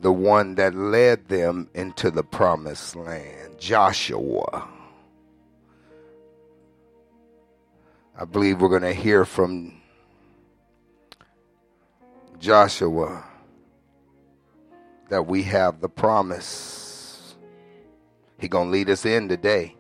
the one that led them into the promised land, Joshua. I believe we're going to hear from Joshua that we have the promise. He's going to lead us in today.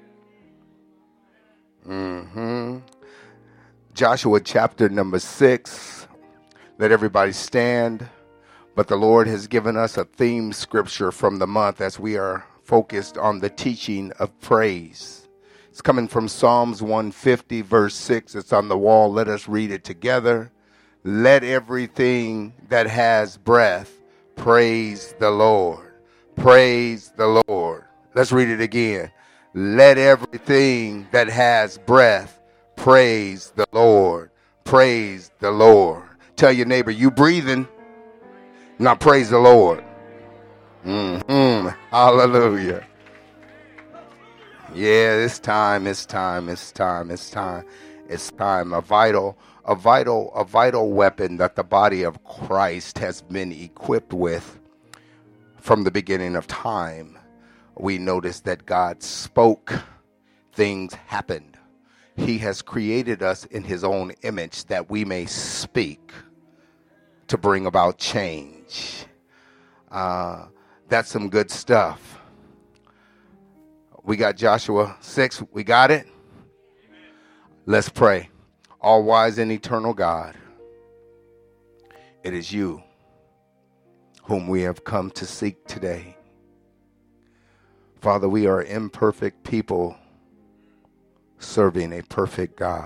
Joshua chapter number 6. Let everybody stand. But the Lord has given us a theme scripture from the month as we are focused on the teaching of praise. It's coming from Psalms 150 verse 6. It's on the wall. Let us read it together. Let everything that has breath praise the Lord. Praise the Lord. Let's read it again. Let everything that has breath praise the Lord. Praise the Lord. Tell your neighbor, you breathing. Now praise the Lord. Hallelujah. Yeah, it's time. A vital weapon that the body of Christ has been equipped with from the beginning of time. We notice that God spoke, things happened. He has created us in his own image that we may speak to bring about change. That's some good stuff. We got Joshua 6. We got it? Let's pray. All wise and eternal God, it is you whom we have come to seek today. Father, we are imperfect people serving a perfect God.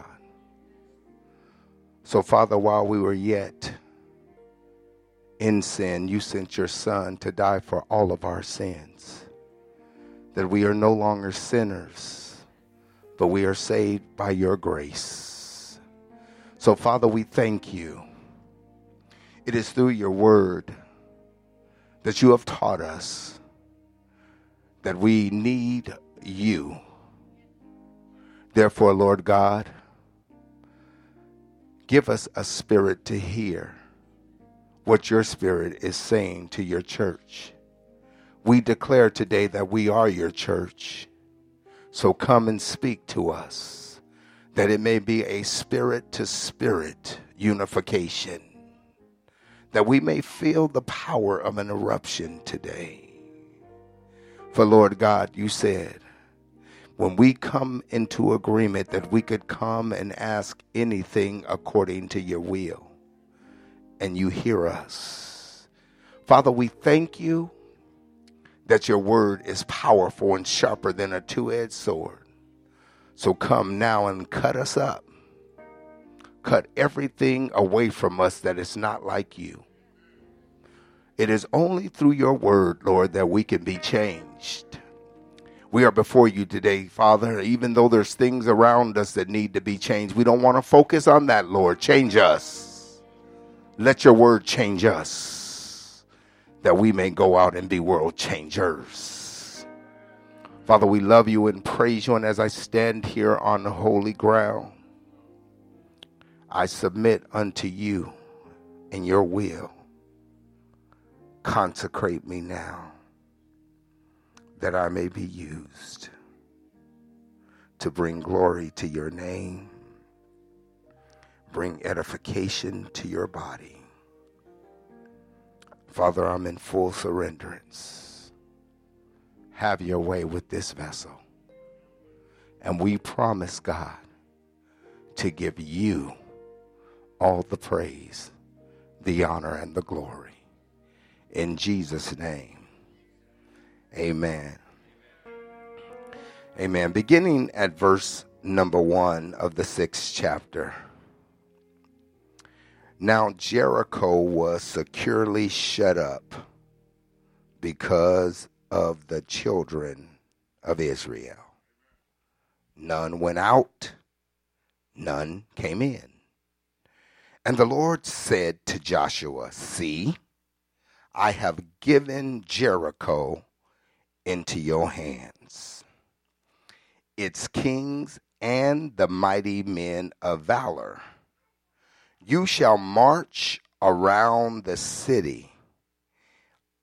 So, Father, while we were yet in sin, you sent your Son to die for all of our sins. That we are no longer sinners, but we are saved by your grace. So, Father, we thank you. It is through your word that you have taught us that we need you. Therefore, Lord God, give us a spirit to hear what your spirit is saying to your church. We declare today that we are your church. So come and speak to us, that it may be a spirit to spirit unification, that we may feel the power of an eruption today. For Lord God, you said, when we come into agreement that we could come and ask anything according to your will, and you hear us. Father, we thank you that your word is powerful and sharper than a two-edged sword. So come now and cut us up. Cut everything away from us that is not like you. It is only through your word, Lord, that we can be changed. We are before you today, Father, even though there's things around us that need to be changed. We don't want to focus on that, Lord. Change us. Let your word change us, that we may go out and be world changers. Father, we love you and praise you, and as I stand here on the holy ground, I submit unto you in your will. Consecrate me now, that I may be used to bring glory to your name, bring edification to your body. Father, I'm in full surrenderance. Have your way with this vessel. And we promise, God, to give you all the praise, the honor, and the glory. In Jesus' name, amen. Amen. Beginning at verse number 1 of the 6th chapter. Now Jericho was securely shut up because of the children of Israel. None went out, none came in. And the Lord said to Joshua, see, I have given Jericho into your hands, its kings and the mighty men of valor. You shall march around the city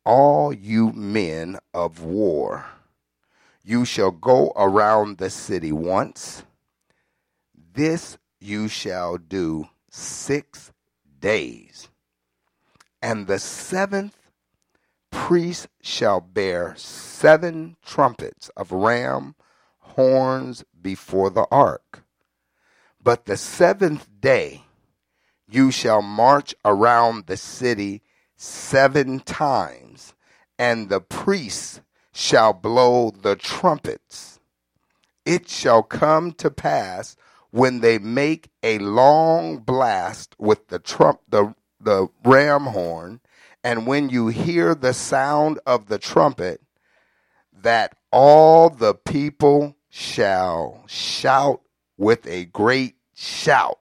all you men of war, you shall go around the city once. This you shall do 6 days. And the seventh priest shall bear 7 trumpets of ram horns before the ark. But the 7th day you shall march around the city 7 times, and the priests shall blow the trumpets. It shall come to pass when they make a long blast with the ram horn, and when you hear the sound of the trumpet, that all the people shall shout with a great shout.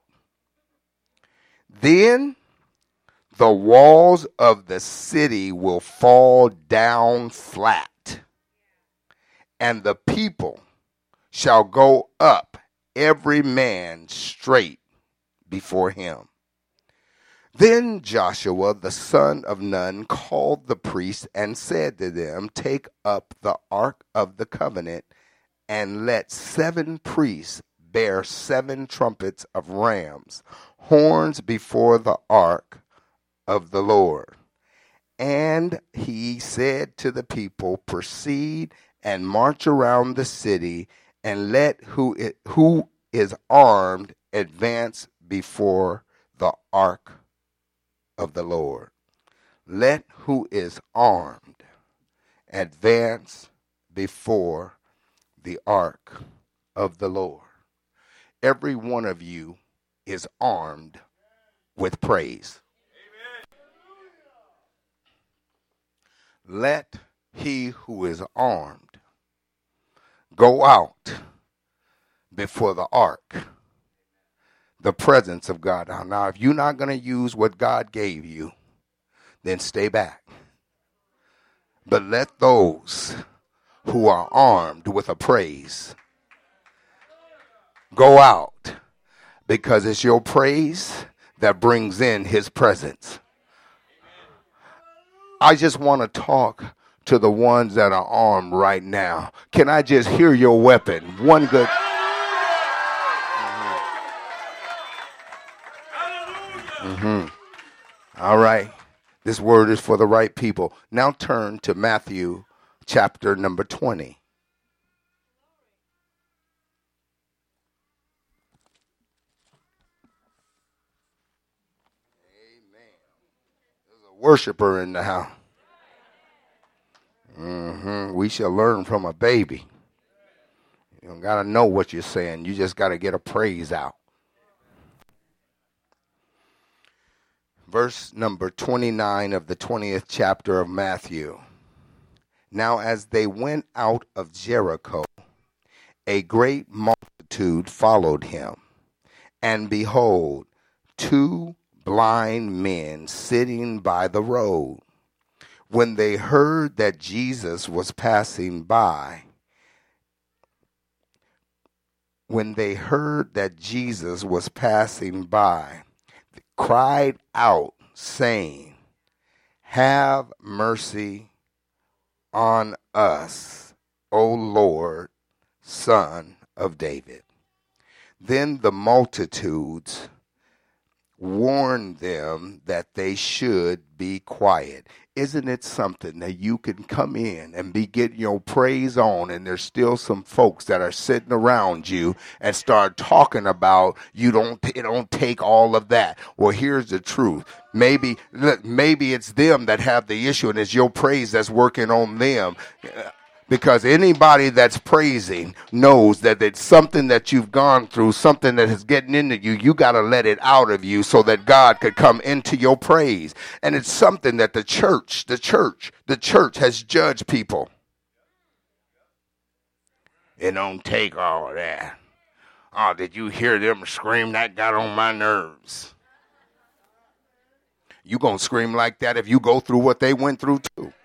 Then the walls of the city will fall down flat, and the people shall go up, every man straight before him. Then Joshua the son of Nun called the priests and said to them, take up the ark of the covenant, and let 7 priests bear 7 trumpets of rams, horns before the ark of the Lord. And he said to the people, proceed and march around the city, and let who is armed advance before the ark of the Lord. Let who is armed advance before the ark of the Lord. Every one of you is armed with praise. Let he who is armed go out before the ark, the presence of God. Now, if you're not going to use what God gave you, then stay back. But let those who are armed with a praise go out, because it's your praise that brings in his presence. I just want to talk to the ones that are armed right now. Can I just hear your weapon? One good. All right. This word is for the right people. Now turn to Matthew chapter number 20. Amen. There's a worshiper in the house. We shall learn from a baby. You don't got to know what you're saying. You just got to get a praise out. Verse number 29 of the 20th chapter of Matthew. Now as they went out of Jericho, a great multitude followed him. And behold, 2 blind men sitting by the road. When they heard that Jesus was passing by, cried out, saying, have mercy on us, O Lord, Son of David. Then the multitudes warned them that they should be quiet. Isn't it something that you can come in and be getting your praise on, and there's still some folks that are sitting around you and start talking about it don't take all of that. Well, here's the truth. Maybe it's them that have the issue, and it's your praise that's working on them. Because anybody that's praising knows that it's something that you've gone through, something that is getting into you. You got to let it out of you so that God could come into your praise. And it's something that the church has judged people. It don't take all of that. Oh, did you hear them scream? That got on my nerves. You gonna scream like that if you go through what they went through too.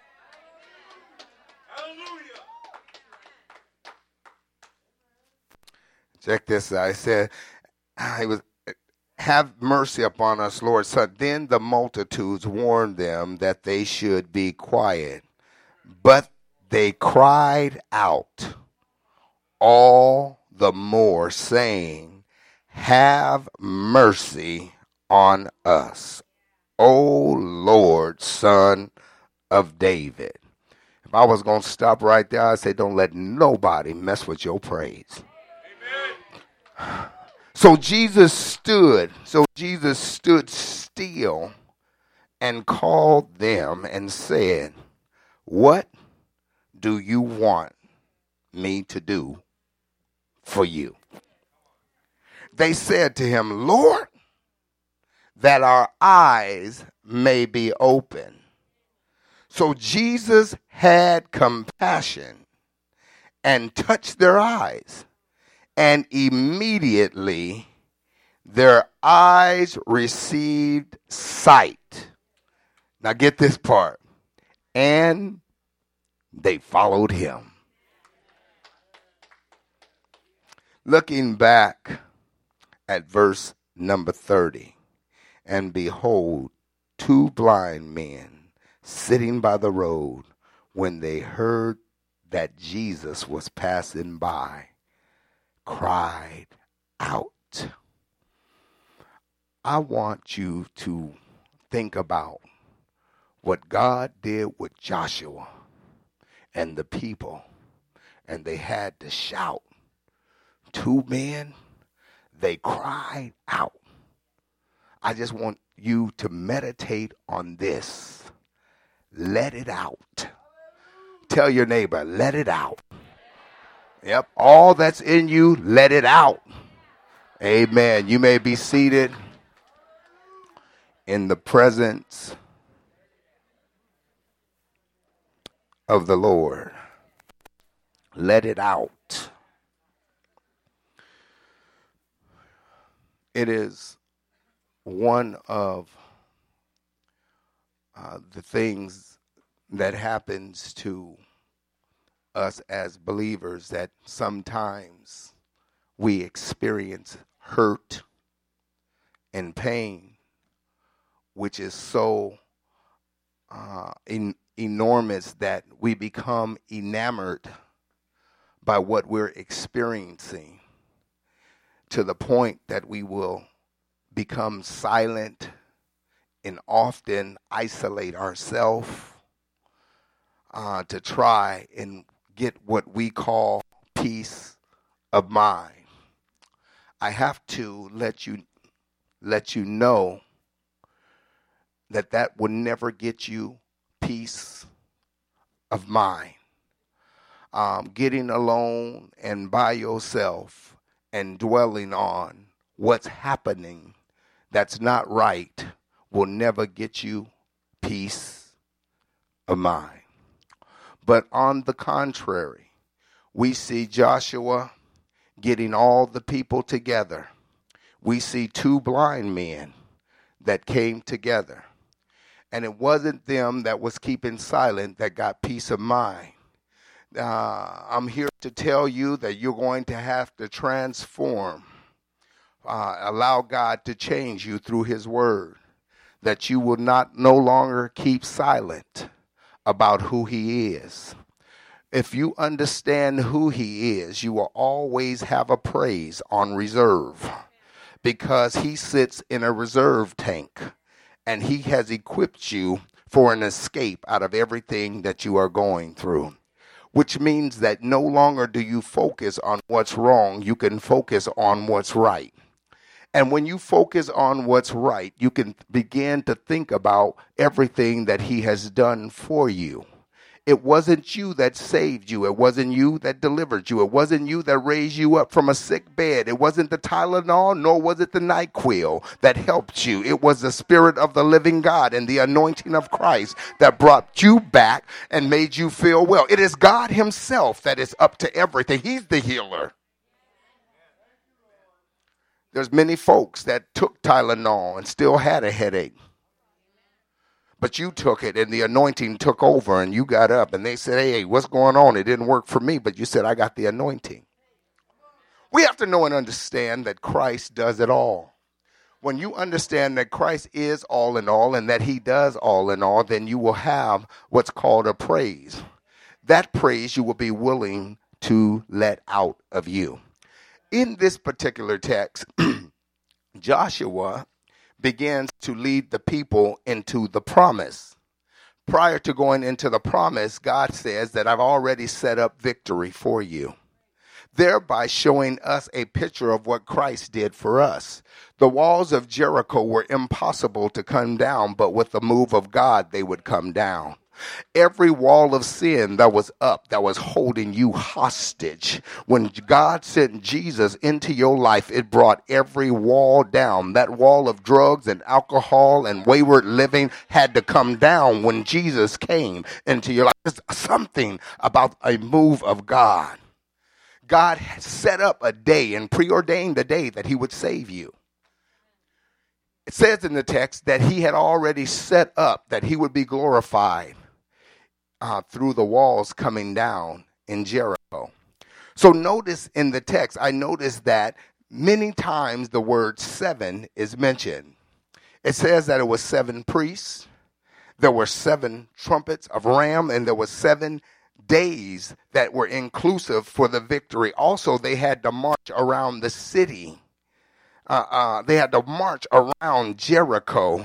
Check this out. I said, have mercy upon us, Lord. So then the multitudes warned them that they should be quiet. But they cried out all the more, saying, have mercy on us, O Lord, Son of David. If I was going to stop right there, I'd say, don't let nobody mess with your praise. Amen. So Jesus stood still and called them and said, what do you want me to do for you? They said to him, Lord, that our eyes may be open. So Jesus had compassion and touched their eyes, and immediately their eyes received sight. Now get this part. And they followed him. Looking back at verse number 30, and behold, two blind men sitting by the road, when they heard that Jesus was passing by, cried out. I want you to think about what God did with Joshua and the people, and they had to shout. Two men, they cried out. I just want you to meditate on this. Let it out. Tell your neighbor, let it out. Yep, all that's in you, let it out. Amen. You may be seated in the presence of the Lord. Let it out. It is one of the things that happens to us as believers, that sometimes we experience hurt and pain, which is so enormous that we become enamored by what we're experiencing, to the point that we will become silent and often isolate ourselves to try and get what we call peace of mind. I have to let you know that will never get you peace of mind. Getting alone and by yourself and dwelling on what's happening that's not right will never get you peace of mind. But on the contrary, we see Joshua getting all the people together. We see two blind men that came together. And it wasn't them that was keeping silent that got peace of mind. I'm here to tell you that you're going to have to transform, allow God to change you through his word, that you will not no longer keep silent about who he is. If you understand who he is, you will always have a praise on reserve, because he sits in a reserve tank and he has equipped you for an escape out of everything that you are going through. Which means that no longer do you focus on what's wrong, you can focus on what's right. And when you focus on what's right, you can begin to think about everything that he has done for you. It wasn't you that saved you. It wasn't you that delivered you. It wasn't you that raised you up from a sick bed. It wasn't the Tylenol, nor was it the NyQuil that helped you. It was the Spirit of the living God and the anointing of Christ that brought you back and made you feel well. It is God himself that is up to everything. He's the healer. There's many folks that took Tylenol and still had a headache. But you took it and the anointing took over and you got up and they said, hey, what's going on? It didn't work for me, but you said, I got the anointing. We have to know and understand that Christ does it all. When you understand that Christ is all in all and that he does all in all, then you will have what's called a praise. That praise you will be willing to let out of you. In this particular text, Joshua begins to lead the people into the promise. Prior to going into the promise, God says that I've already set up victory for you, thereby showing us a picture of what Christ did for us. The walls of Jericho were impossible to come down, but with the move of God, they would come down. Every wall of sin that was up, that was holding you hostage, when God sent Jesus into your life, it brought every wall down. That wall of drugs and alcohol and wayward living had to come down when Jesus came into your life. There's something about a move of God. God set up a day and preordained a day that he would save you. It says in the text that he had already set up that he would be glorified through the walls coming down in Jericho. So notice in the text, I noticed that many times the word 7 is mentioned. It says that it was 7 priests, there were 7 trumpets of ram, and there were 7 days that were inclusive for the victory. Also, they had to march around the city. They had to march around Jericho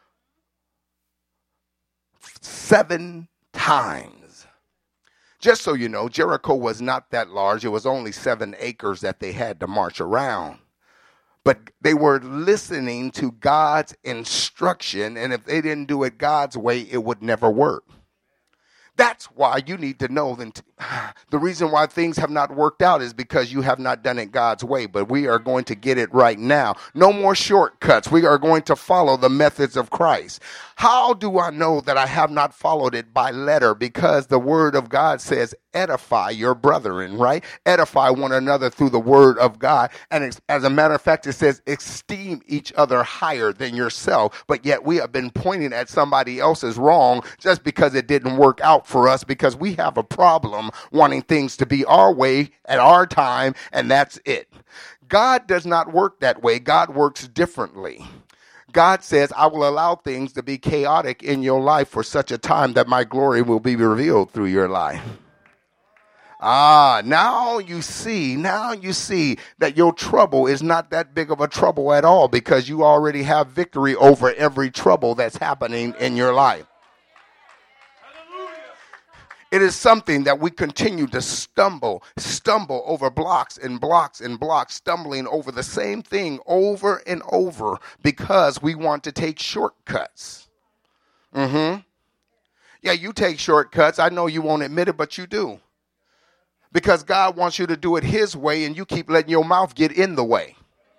7 times. Just so you know, Jericho was not that large. It was only 7 acres that they had to march around. But they were listening to God's instruction, and if they didn't do it God's way, it would never work. That's why you need to know that the reason why things have not worked out is because you have not done it God's way. But we are going to get it right now. No more shortcuts. We are going to follow the methods of Christ. How do I know that I have not followed it by letter? Because the word of God says, edify your brethren, right? Edify one another through the word of God. And as a matter of fact, it says, esteem each other higher than yourself. But yet we have been pointing at somebody else's wrong just because it didn't work out for us, because we have a problem wanting things to be our way at our time, and that's it. God does not work that way. God works differently. God says, I will allow things to be chaotic in your life for such a time that my glory will be revealed through your life. Now you see that your trouble is not that big of a trouble at all, because you already have victory over every trouble that's happening in your life. It is something that we continue to stumble over blocks and blocks and blocks, stumbling over the same thing over and over because we want to take shortcuts. Yeah, you take shortcuts. I know you won't admit it, but you do. Because God wants you to do it his way, and you keep letting your mouth get in the way.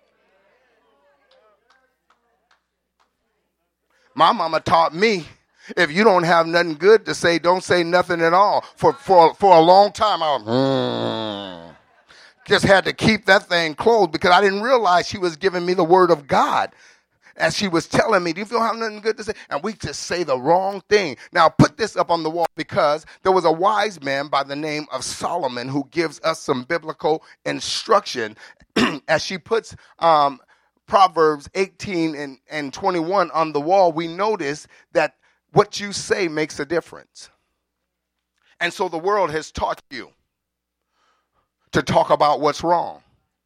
My mama taught me, if you don't have nothing good to say, don't say nothing at all. For a long time, I just had to keep that thing closed because I didn't realize she was giving me the word of God as she was telling me, do you feel have nothing good to say? And we just say the wrong thing. Now, put this up on the wall, because there was a wise man by the name of Solomon who gives us some biblical instruction as she puts Proverbs 18 and 21 on the wall. We notice that what you say makes a difference. And so the world has taught you to talk about what's wrong.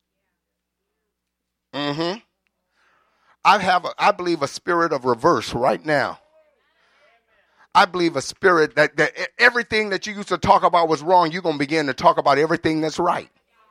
I believe a spirit of reverse right now. I believe a spirit that everything that you used to talk about was wrong, you're going to begin to talk about everything that's right.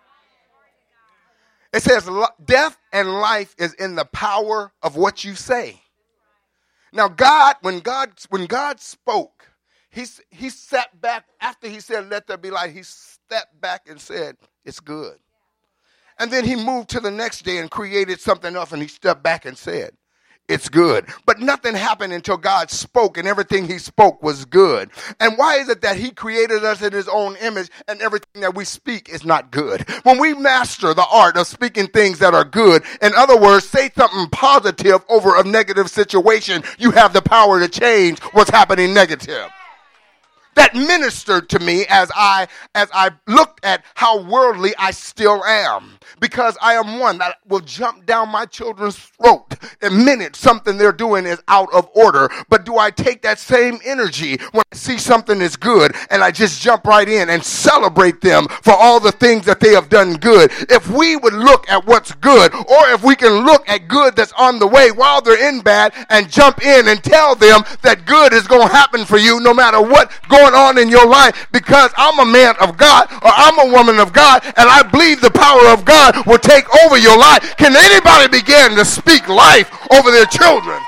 It says death and life is in the power of what you say. Now, when God spoke, he sat back after he said, let there be light. He stepped back and said, it's good. And then he moved to the next day and created something else, and he stepped back and said, it's good. But nothing happened until God spoke, and everything he spoke was good. And why is it that he created us in his own image, and everything that we speak is not good? When we master the art of speaking things that are good, in other words, say something positive over a negative situation, you have the power to change what's happening negative. that ministered to me as I looked at how worldly I still am. Because I am one that will jump down my children's throat the minute something they're doing is out of order. But do I take that same energy when I see something is good and I just jump right in and celebrate them for all the things that they have done good? If we would look at what's good, or if we can look at good that's on the way while they're in bad and jump in and tell them that good is going to happen for you no matter what's going on in your life, because I'm a man of God or I'm a woman of God and I believe the power of God will take over your life. Can anybody begin to speak life over their children?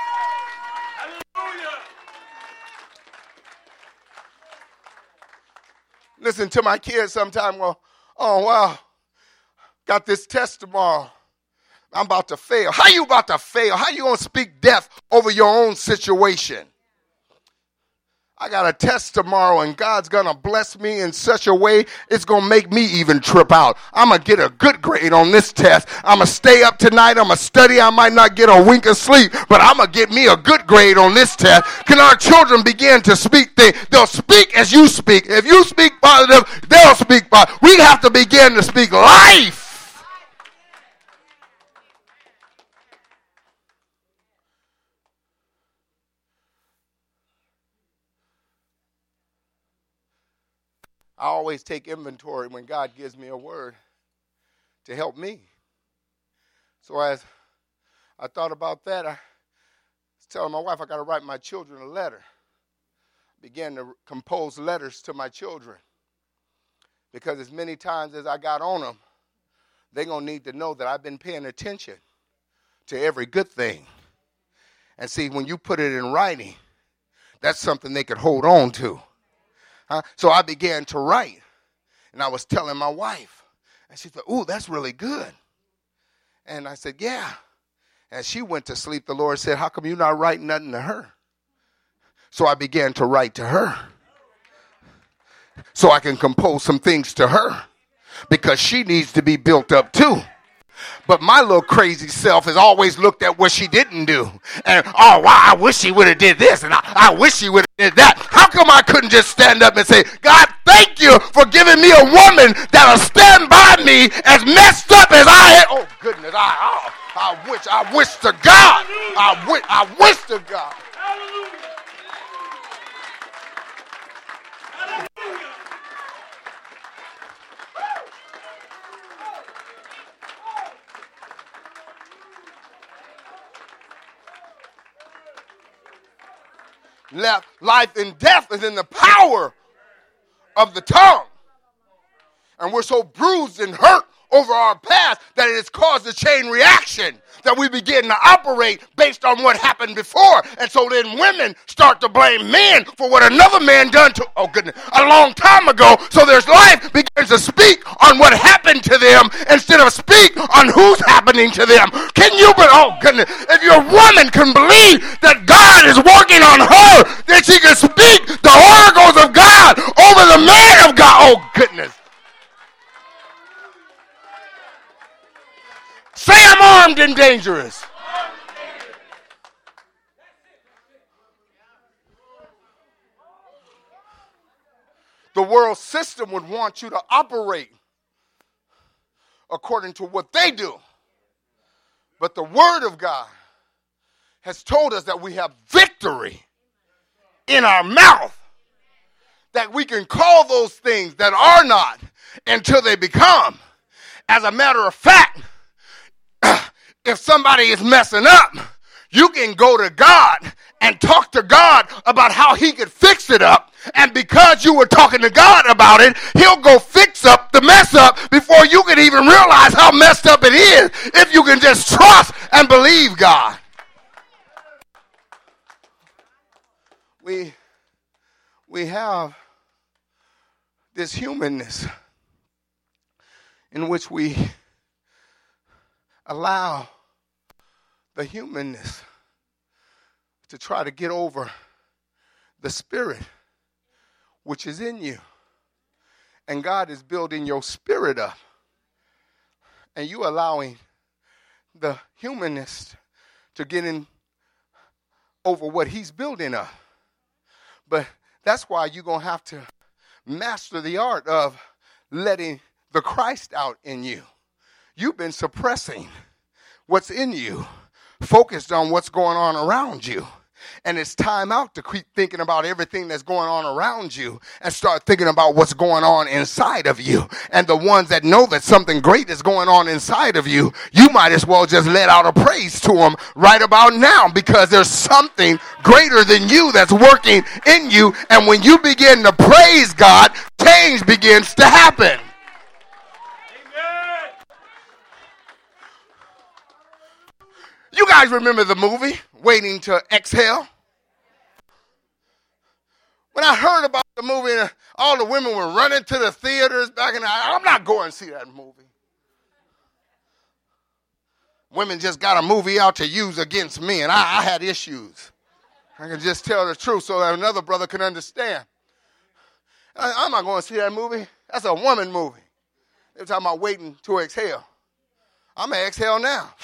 Listen to my kids sometime go, oh wow, got this test tomorrow. I'm about to fail. How you about to fail? How you going to speak death over your own situation? I got a test tomorrow and God's going to bless me in such a way it's going to make me even trip out. I'm going to get a good grade on this test. I'm going to stay up tonight. I'm going to study. I might not get a wink of sleep, but I'm going to get me a good grade on this test. Can our children begin to speak things? They'll speak as you speak. If you speak positive, they'll speak positive. We have to begin to speak life. I always take inventory when God gives me a word to help me. So as I thought about that, I was telling my wife I got to write my children a letter. I began to compose letters to my children, because as many times as I got on them, they're going to need to know that I've been paying attention to every good thing. And see, when you put it in writing, that's something they could hold on to. So I began to write, and I was telling my wife, and she said, ooh, that's really good. And I said, yeah. And she went to sleep. The Lord said, how come you're not writing nothing to her? So I began to write to her so I can compose some things to her, because she needs to be built up too. But my little crazy self has always looked at what she didn't do. And, oh, wow, I wish she would have did this. And I wish she would have did that. How come I couldn't just stand up and say, God, thank you for giving me a woman that'll stand by me as messed up as I am. Oh, goodness. I wish to God. I wish to God. Life and death is in the power of the tongue. And we're so bruised and hurt over our past that it has caused a chain reaction, that we begin to operate based on what happened before. And so then women start to blame men for what another man done to, oh goodness, a long time ago. So there's life begins to speak on what happened to them instead of speak on who's happening to them. Can you, but oh goodness, if your woman can believe that God is working on her, that she can speak the oracles of God over the man of God. Oh goodness. Say I'm armed and dangerous. The world system would want you to operate according to what they do. But the Word of God has told us that we have victory in our mouth, that we can call those things that are not until they become. As a matter of fact, if somebody is messing up, you can go to God and talk to God about how he could fix it up. And because you were talking to God about it, he'll go fix up the mess up before you can even realize how messed up it is, if you can just trust and believe God. We have this humanness in which we allow the humanness to try to get over the spirit which is in you. And God is building your spirit up. And you allowing the humanness to get in over what he's building up. But That's why you're going to have to master the art of letting the Christ out in you. You've been suppressing what's in you, focused on what's going on around you. And it's time out to keep thinking about everything that's going on around you and start thinking about what's going on inside of you. And the ones that know that something great is going on inside of you, you might as well just let out a praise to them right about now, because there's something greater than you that's working in you. And when you begin to praise God, change begins to happen. You guys remember the movie, Waiting to Exhale? When I heard about the movie, all the women were running to the theaters back in the, I'm not going to see that movie. Women just got a movie out to use against me, and I had issues. I can just tell the truth so that another brother can understand. I'm not going to see that movie. That's a woman movie. They're talking about waiting to exhale. I'm going to exhale now.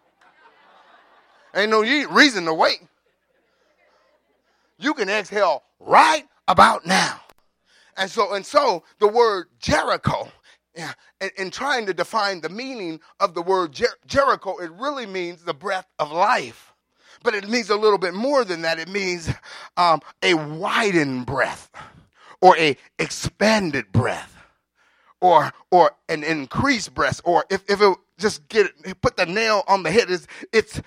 Ain't no reason to wait. You can exhale right about now. And so the word Jericho, in trying to define the meaning of the word Jericho, it really means the breath of life. But it means a little bit more than that. It means a widened breath, or a expanded breath, or an increased breath, or if it just put the nail on the head, it's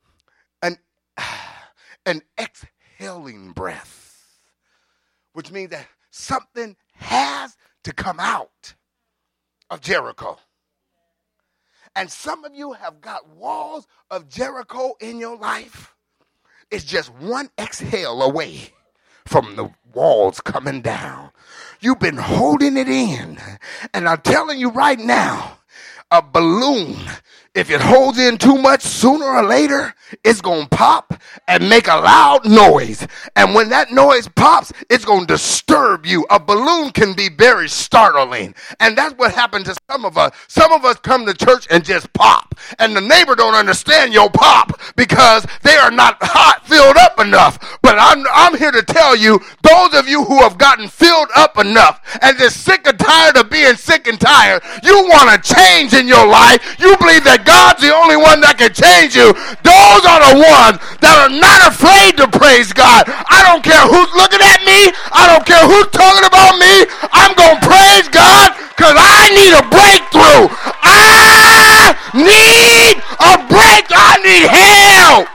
an exhaling breath, which means that something has to come out of Jericho. And some of you have got walls of Jericho in your life. It's just one exhale away from the walls coming down. You've been holding it in. And I'm telling you right now, a balloon, if it holds in too much, sooner or later, it's going to pop and make a loud noise. And when that noise pops, it's going to disturb you. A balloon can be very startling. And that's what happened to some of us. Some of us come to church and just pop. And the neighbor don't understand your pop because they are not filled up enough. But I'm here to tell you, those of you who have gotten filled up enough and just sick and tired of being sick and tired, you want to change in your life. You believe that God's the only one that can change you. Those are the ones that are not afraid to praise God. I don't care who's looking at me. I don't care who's talking about me. I'm going to praise God because I need a breakthrough. I need a breakthrough. I need help.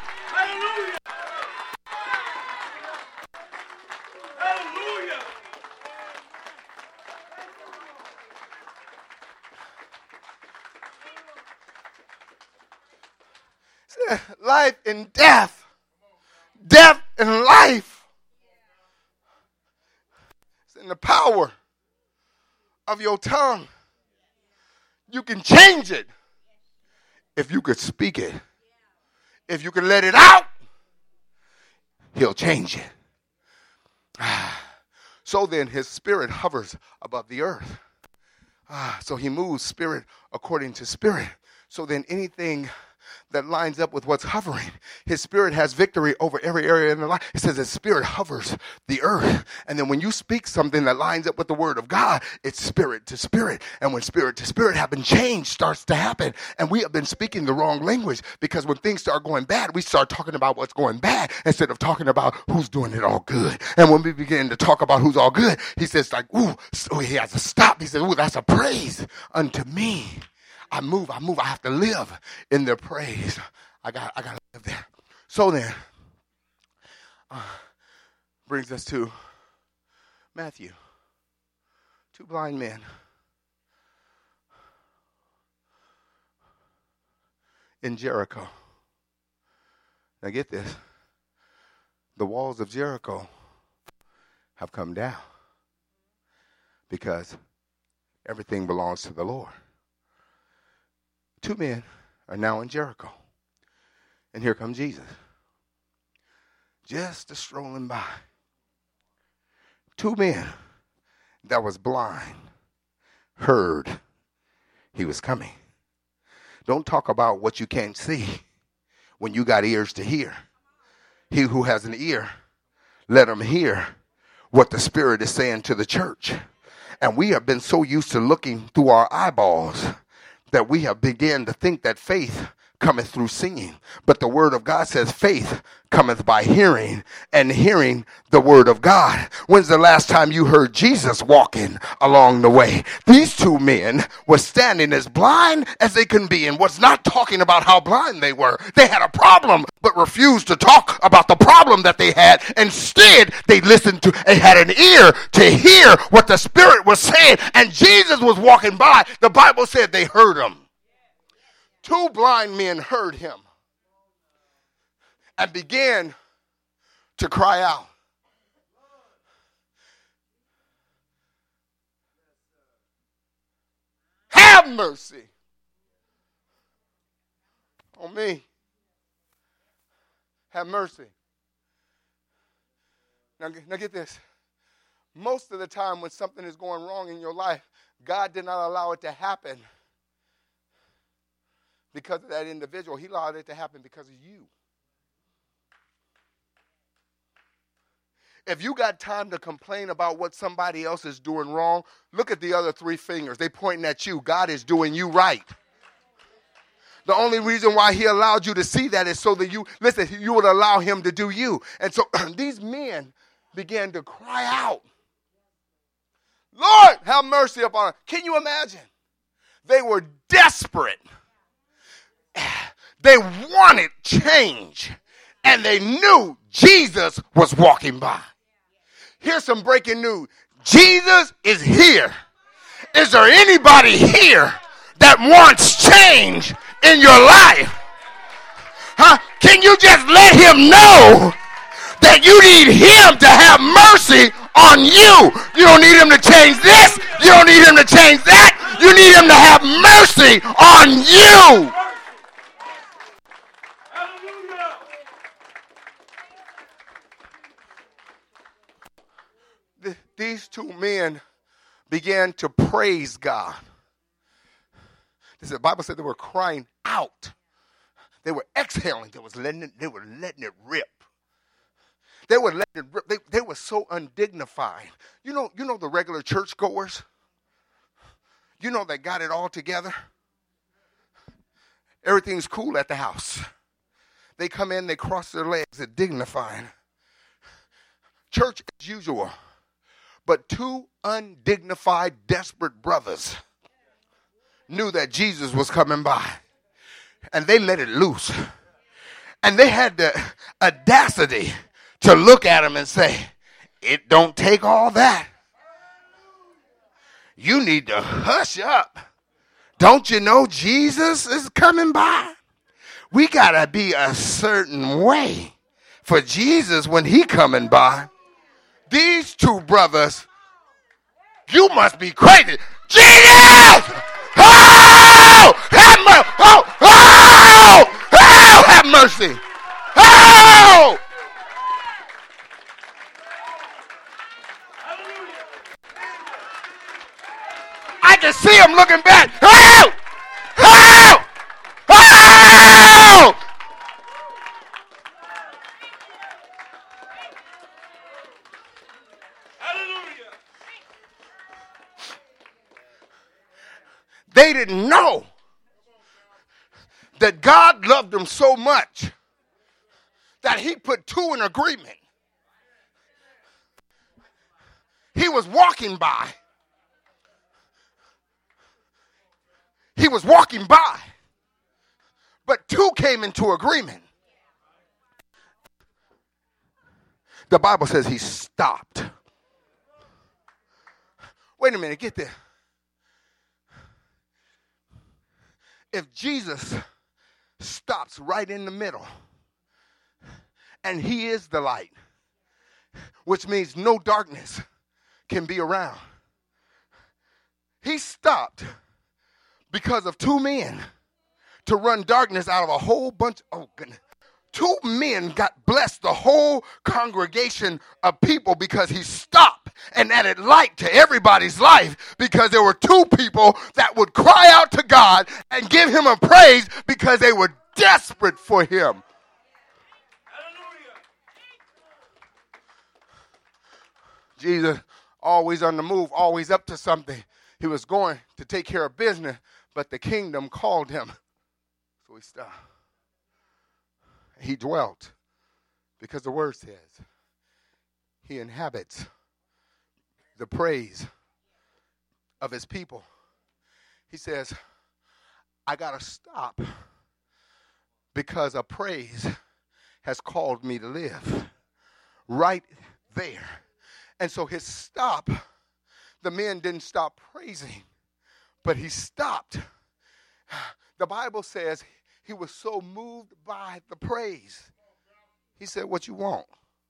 Life and death. Death and life. It's in the power of your tongue. You can change it if you could speak it. If you can let it out, he'll change it. So then his spirit hovers above the earth. So he moves spirit according to spirit. So then anything that lines up with what's hovering, his spirit has victory over every area in the life. It says his spirit hovers the earth. And then when you speak something that lines up with the word of God, it's spirit to spirit. And when spirit to spirit happen, change starts to happen. And we have been speaking the wrong language, because when things start going bad, we start talking about what's going bad instead of talking about who's doing it all good. And when we begin to talk about who's all good, he says like, ooh, so he has to stop. He says, ooh, that's a praise unto me. I move. I have to live in their praise. I got to live there. So then, brings us to Matthew. 2 blind men. In Jericho. Now get this. The walls of Jericho have come down because everything belongs to the Lord. 2 men are now in Jericho. And here comes Jesus. Just strolling by. 2 men that was blind heard he was coming. Don't talk about what you can't see when you got ears to hear. He who has an ear, let him hear what the Spirit is saying to the church. And we have been so used to looking through our eyeballs that we have begun to think that faith cometh through singing. But the word of God says faith cometh by hearing, and hearing the word of God. When's the last time you heard Jesus walking along the way? These two men were standing as blind as they can be, and was not talking about how blind they were. They had a problem, but refused to talk about the problem that they had. Instead, they listened to and had an ear to hear what the Spirit was saying. And Jesus was walking by. The Bible said they heard him. Two blind men heard him and began to cry out. Have mercy on me. Have mercy. Now get this. Most of the time when something is going wrong in your life, God did not allow it to happen because of that individual. He allowed it to happen because of you. If you got time to complain about what somebody else is doing wrong, look at the other three fingers. They pointing at you. God is doing you right. The only reason why he allowed you to see that is so that you would allow him to do you. And so these men began to cry out, Lord, have mercy upon us. Can you imagine? They were desperate. They wanted change, and they knew Jesus was walking by. Here's some breaking news. Jesus is here. Is there anybody here that wants change in your life? Huh? Can you just let him know that you need him to have mercy on you? You don't need him to change this. You don't need him to change that. You need him to have mercy on you. These two men began to praise God. The Bible said they were crying out. They were exhaling. They were letting it rip. They were letting it rip. They were so undignified. You know the regular churchgoers? You know they got it all together. Everything's cool at the house. They come in, they cross their legs, they're dignified. Church as usual. But two undignified, desperate brothers knew that Jesus was coming by. And they let it loose. And they had the audacity to look at him and say, it don't take all that. You need to hush up. Don't you know Jesus is coming by? We got to be a certain way for Jesus when he coming by. These two brothers, you must be crazy. Jesus! Oh! Have mercy! Oh! Oh! Oh! Have mercy! Oh! I can see him looking back. Oh! Oh! Oh! They didn't know that God loved them so much that he put two in agreement. He was walking by. He was walking by. But two came into agreement. The Bible says he stopped. Wait a minute, get there. If Jesus stops right in the middle, and he is the light, which means no darkness can be around. He stopped because of two men to run darkness out of a whole bunch. Oh, goodness. Two men got blessed, the whole congregation of people, because he stopped and added light to everybody's life, because there were two people that would cry out to God and give him a praise because they were desperate for him. Jesus, always on the move, always up to something. He was going to take care of business, but the kingdom called him. So he stopped. He dwelt, because the word says he inhabits the praise of his people. He says, I got to stop because a praise has called me to live right there. And so his stop, the men didn't stop praising, but he stopped. The Bible says he was so moved by the praise. He said, what you want?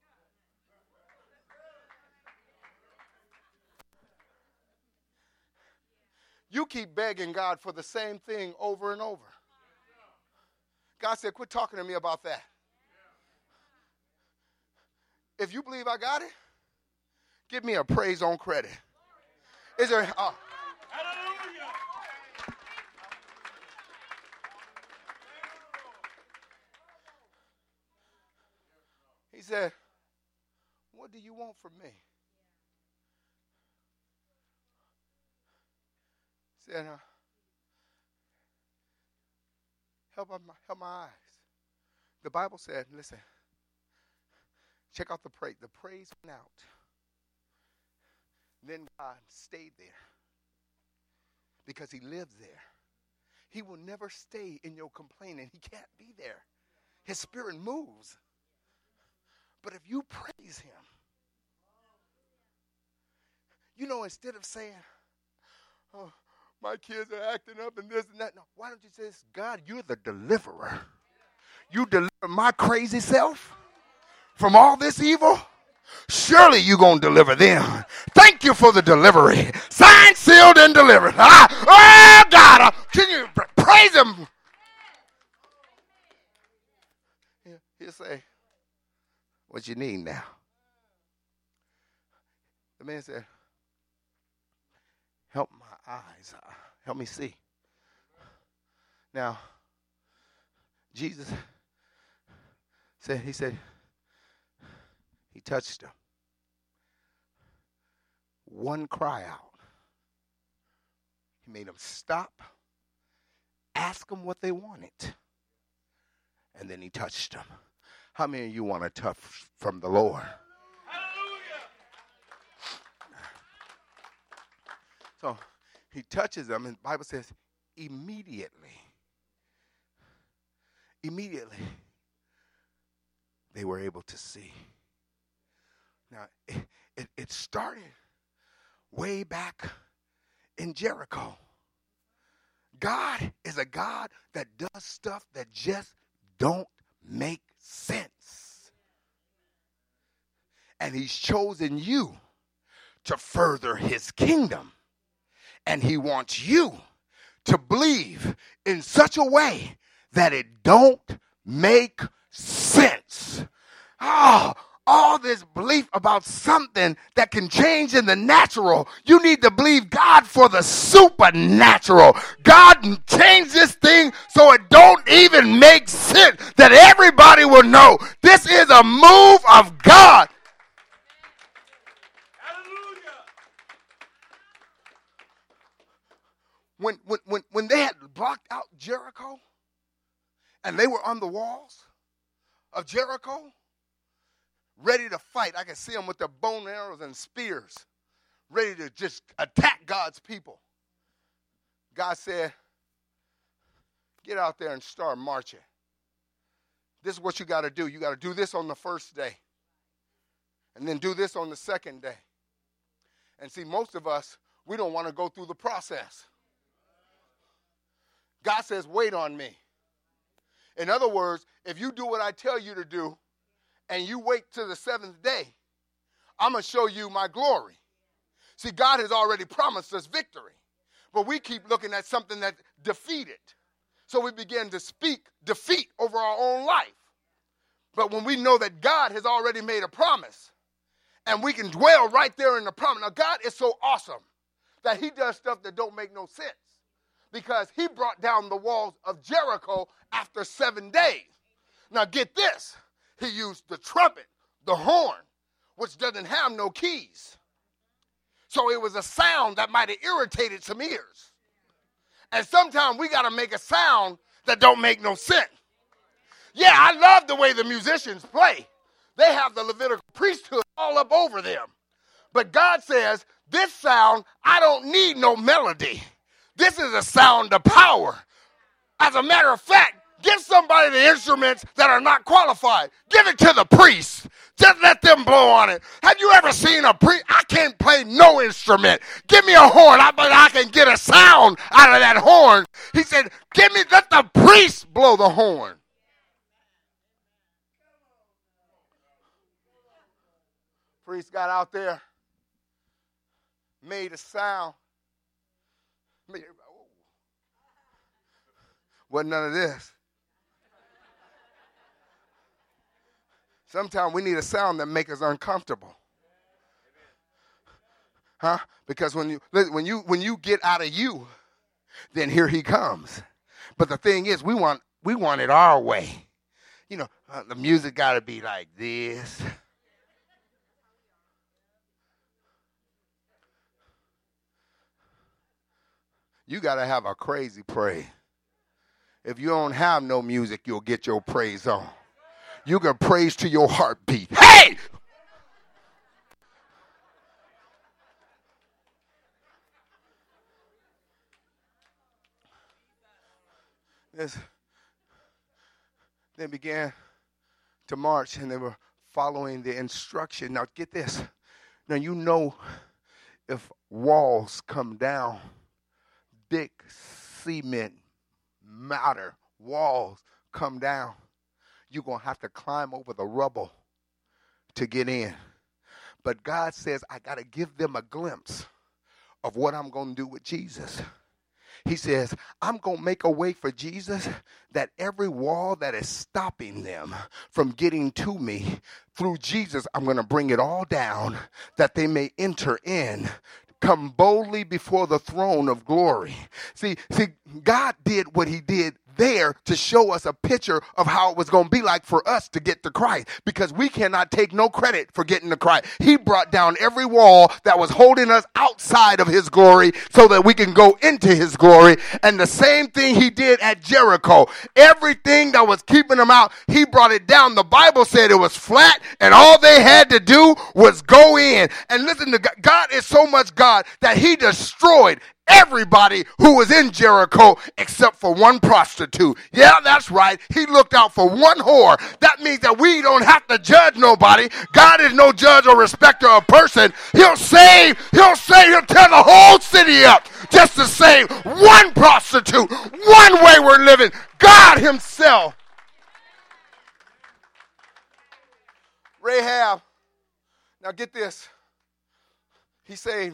You keep begging God for the same thing over and over. God said, quit talking to me about that. If you believe I got it, give me a praise on credit. Is there... Hallelujah. He said, what do you want from me? He said, help my eyes. The Bible said, listen, check out the praise. The praise went out. Then God stayed there because he lives there. He will never stay in your complaining. He can't be there. His spirit moves. But if you praise him, you know, instead of saying, oh, my kids are acting up and this and that. No, why don't you say this? God, you're the deliverer. You deliver my crazy self from all this evil. Surely you're going to deliver them. Thank you for the delivery. Signed, sealed, and delivered. Oh, God. Can you praise him? He'll say, what you need now? The man said, help my eyes. Help me see. Now, Jesus said, he touched him. One cry out. He made them stop, ask them what they wanted, and then he touched them. How many of you want a touch from the Lord? Hallelujah. So he touches them, and the Bible says, immediately, they were able to see. Now, it started way back in Jericho. God is a God that does stuff that just don't make sense. And he's chosen you to further his kingdom. And he wants you to believe in such a way that it don't make sense. All this belief about something that can change in the natural, you need to believe God for the supernatural. God changed this thing so it don't even make sense, that everybody will know this is a move of God. Hallelujah. When they had blocked out Jericho and they were on the walls of Jericho, ready to fight. I can see them with their bow and arrows and spears, ready to just attack God's people. God said, get out there and start marching. This is what you got to do. You got to do this on the first day. And then do this on the second day. And see, most of us, we don't want to go through the process. God says, wait on me. In other words, if you do what I tell you to do, and you wait till the seventh day, I'm going to show you my glory. See, God has already promised us victory, but we keep looking at something that's defeated. So we begin to speak defeat over our own life. But when we know that God has already made a promise, and we can dwell right there in the promise. Now, God is so awesome that he does stuff that don't make no sense, because he brought down the walls of Jericho after 7 days. Now, get this. He used the trumpet, the horn, which doesn't have no keys. So it was a sound that might have irritated some ears. And sometimes we got to make a sound that don't make no sense. Yeah, I love the way the musicians play. They have the Levitical priesthood all up over them. But God says, this sound, I don't need no melody. This is a sound of power. As a matter of fact, give somebody the instruments that are not qualified. Give it to the priest. Just let them blow on it. Have you ever seen a priest? I can't play no instrument. Give me a horn. But I can get a sound out of that horn. He said, let the priest blow the horn. Priest got out there, made a sound. Wasn't none of this. Sometimes we need a sound that makes us uncomfortable. Huh? Because when you get out of you, then here he comes. But the thing is, we want it our way. You know, the music got to be like this. You got to have a crazy praise. If you don't have no music, you'll get your praise on. You can praise to your heartbeat. Hey! They began to march, and they were following the instruction. Now, get this. Now, you know if walls come down, big cement matter walls come down, you're going to have to climb over the rubble to get in. But God says, I got to give them a glimpse of what I'm going to do with Jesus. He says, I'm going to make a way for Jesus that every wall that is stopping them from getting to me, through Jesus, I'm going to bring it all down that they may enter in. Come boldly before the throne of glory. See, God did what he did there to show us a picture of how it was going to be like for us to get to Christ, because we cannot take no credit for getting to Christ. He brought down every wall that was holding us outside of his glory so that we can go into his glory. And the same thing he did at Jericho. Everything that was keeping them out, he brought it down. The Bible said it was flat, and all they had to do was go in. And listen, to God is so much God that he destroyed everybody who was in Jericho except for one prostitute. Yeah, that's right. He looked out for one whore. That means that we don't have to judge nobody. God is no judge or respecter of person. He'll tear the whole city up just to save one prostitute, one wayward living. God himself. Rahab. Now get this. He saved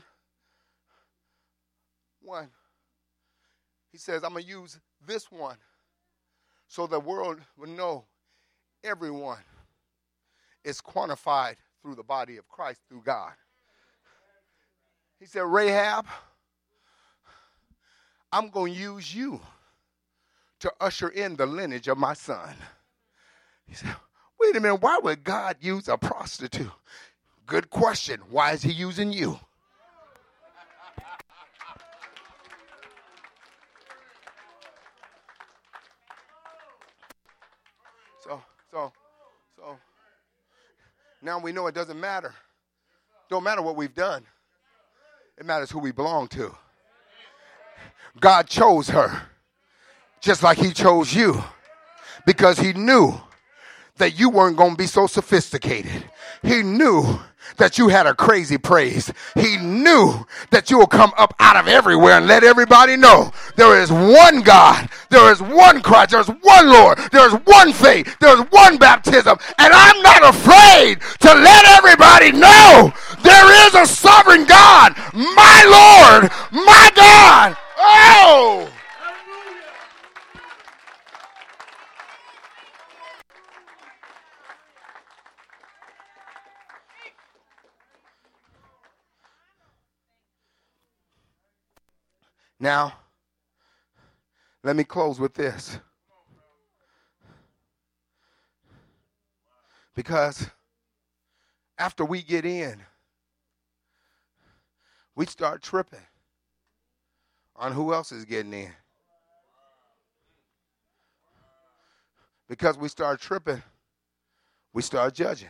one. He says, I'm going to use this one so the world will know everyone is quantified through the body of Christ, through God. He said, Rahab, I'm going to use you to usher in the lineage of my son. He said, wait a minute, why would God use a prostitute? Good question. Why is he using you? So now we know it doesn't matter. Don't matter what we've done. It matters who we belong to. God chose her just like he chose you, because he knew that you weren't going to be so sophisticated. He knew that you had a crazy praise. He knew that you will come up out of everywhere and let everybody know there is one God, there is one Christ, there is one Lord, there is one faith, there is one baptism, and I'm not afraid to let everybody know there is a sovereign God, my Lord, my God. Oh! Now, let me close with this. Because after we get in, we start tripping on who else is getting in. Because we start tripping, we start judging.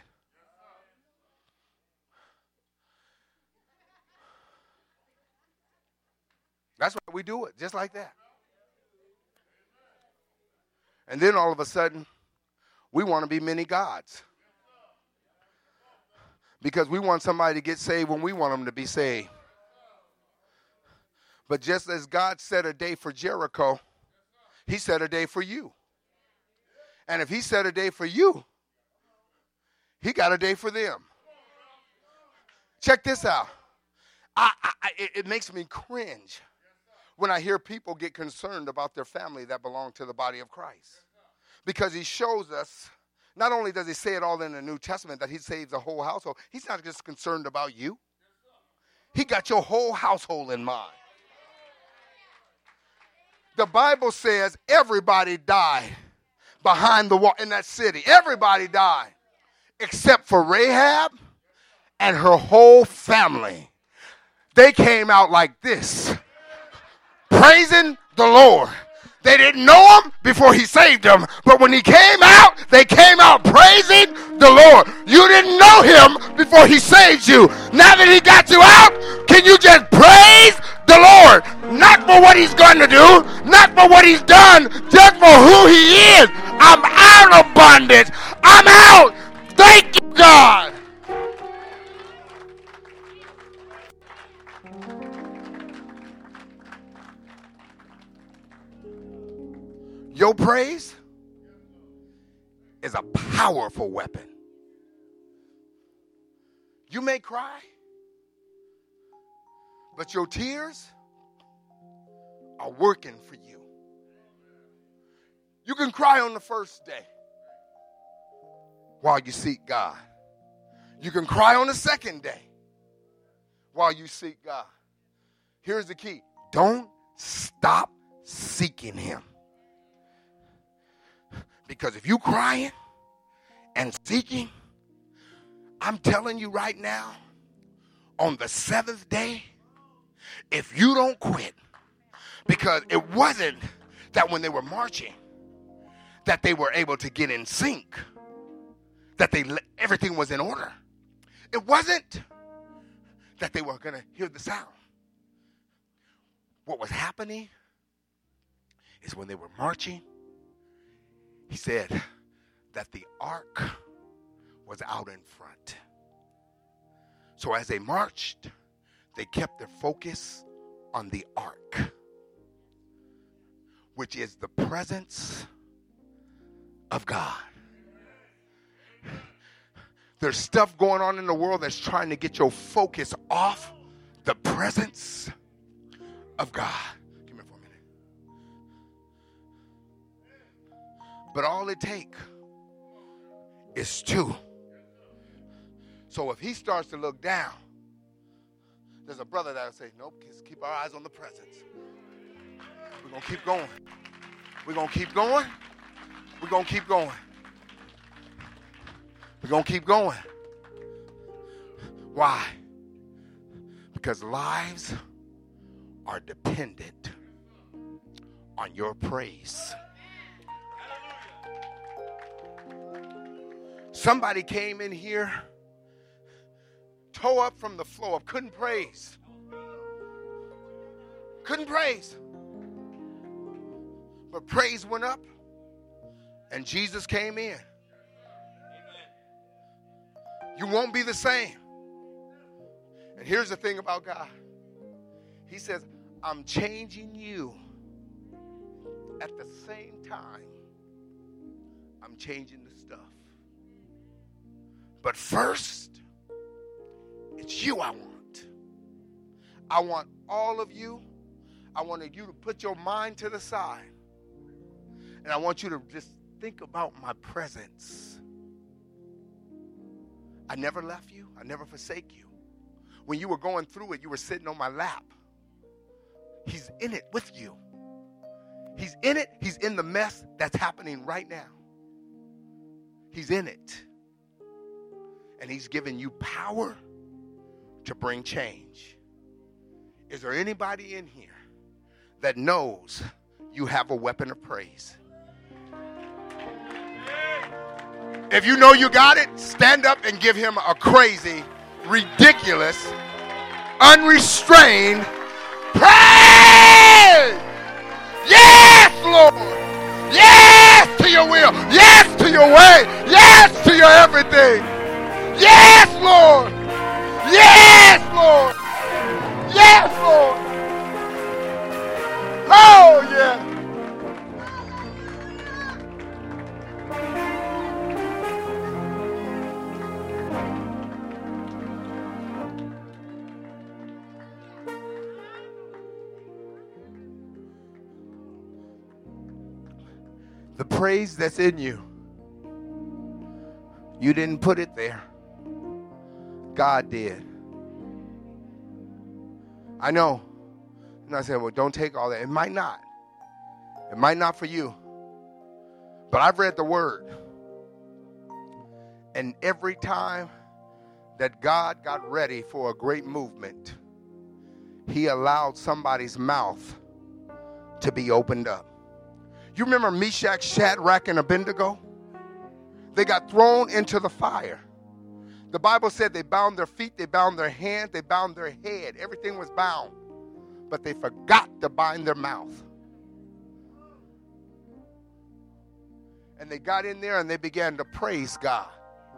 That's why we do it, just like that. And then all of a sudden, we want to be many gods. Because we want somebody to get saved when we want them to be saved. But just as God set a day for Jericho, he set a day for you. And if he set a day for you, he got a day for them. Check this out. It makes me cringe when I hear people get concerned about their family that belong to the body of Christ. Because he shows us, not only does he say it all in the New Testament, that he saves the whole household, he's not just concerned about you. He got your whole household in mind. The Bible says everybody died behind the wall in that city. Everybody died except for Rahab and her whole family. They came out like this, praising the Lord. They didn't know him before he saved them, but when he came out, they came out praising the Lord. You didn't know him before he saved you. Now that he got you out, can you just praise the Lord? Not for what he's going to do, not for what he's done, just for who he is. I'm out of bondage. I'm out. Thank you, God. Your praise is a powerful weapon. You may cry, but your tears are working for you. You can cry on the first day while you seek God. You can cry on the second day while you seek God. Here's the key. Don't stop seeking him. Because if you crying and seeking, I'm telling you right now, on the seventh day, if you don't quit, because it wasn't that when they were marching, that they were able to get in sync, that everything was in order. It wasn't that they were going to hear the sound. What was happening is when they were marching, he said that the ark was out in front. So as they marched, they kept their focus on the ark, which is the presence of God. There's stuff going on in the world that's trying to get your focus off the presence of God. Give me for a minute. But all it takes is two. So if he starts to look down, there's a brother that will say, nope, just keep our eyes on the presence. We're going to keep going. We're going to keep going. We're going to keep going. We're going to keep going. Why? Because lives are dependent on your praise. Somebody came in here, toe up from the floor, couldn't praise. Couldn't praise. But praise went up, and Jesus came in. You won't be the same. And here's the thing about God. He says, I'm changing you. At the same time, I'm changing the stuff. But first, it's you I want. I want all of you. I wanted you to put your mind to the side. And I want you to just think about my presence. I never left you. I never forsake you. When you were going through it, you were sitting on my lap. He's in it with you. He's in it. He's in the mess that's happening right now. He's in it. And he's given you power to bring change. Is there anybody in here that knows you have a weapon of praise? If you know you got it, stand up and give him a crazy, ridiculous, unrestrained praise. Yes, Lord. Yes to your will. Yes to your way. Yes to your everything. Yes, Lord. Yes, Lord. Yes, Lord. Oh, yeah. The praise that's in you, you didn't put it there. God did. I know. And I said, well, don't take all that. It might not. It might not for you. But I've read the word. And every time that God got ready for a great movement, he allowed somebody's mouth to be opened up. You remember Meshach, Shadrach, and Abednego? They got thrown into the fire. The Bible said they bound their feet, they bound their hands, they bound their head. Everything was bound. But they forgot to bind their mouth. And they got in there and they began to praise God.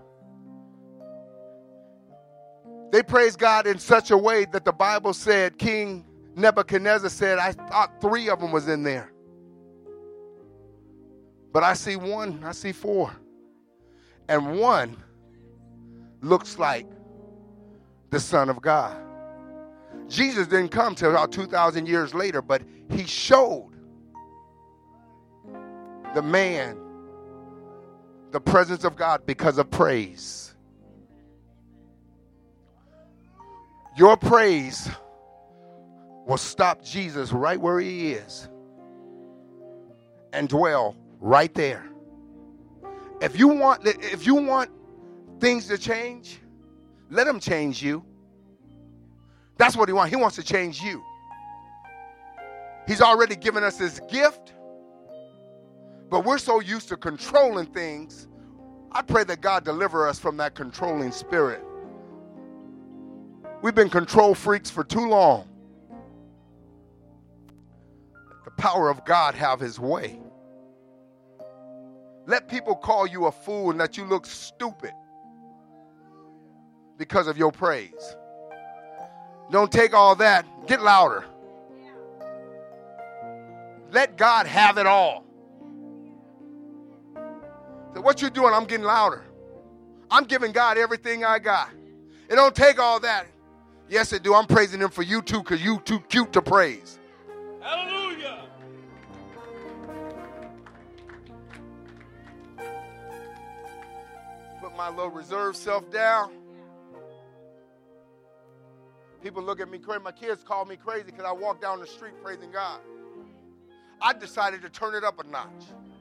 They praised God in such a way that the Bible said, King Nebuchadnezzar said, I thought 3 of them was in there. But I see 1, I see 4. And 1 looks like the Son of God. Jesus didn't come till about 2,000 years later, but he showed the man the presence of God because of praise. Your praise will stop Jesus right where he is and dwell right there. If you want things to change, let him change you. That's what he wants. He wants to change you. He's already given us his gift, but we're so used to controlling things. I pray that God deliver us from that controlling spirit. We've been control freaks for too long. Let the power of God have his way. Let people call you a fool and that you look stupid because of your praise. Don't take all that. Get louder. Let God have it all. So what you doing? I'm getting louder. I'm giving God everything I got. It don't take all that. Yes, it do. I'm praising him for you too because you too cute to praise. Hallelujah. Put my little reserved self down. People look at me crazy. My kids call me crazy because I walk down the street praising God. I decided to turn it up a notch.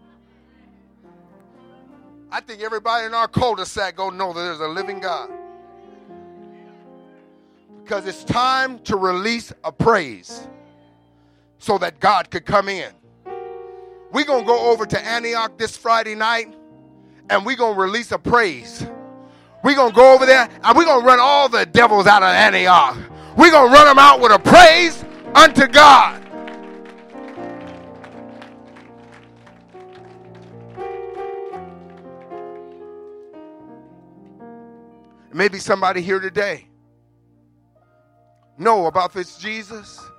I think everybody in our cul-de-sac gonna know that there's a living God. Because it's time to release a praise so that God could come in. We're gonna go over to Antioch this Friday night and we're gonna release a praise. We're going to go over there and we're going to run all the devils out of Antioch. We're going to run them out with a praise unto God. Maybe somebody here today know about this Jesus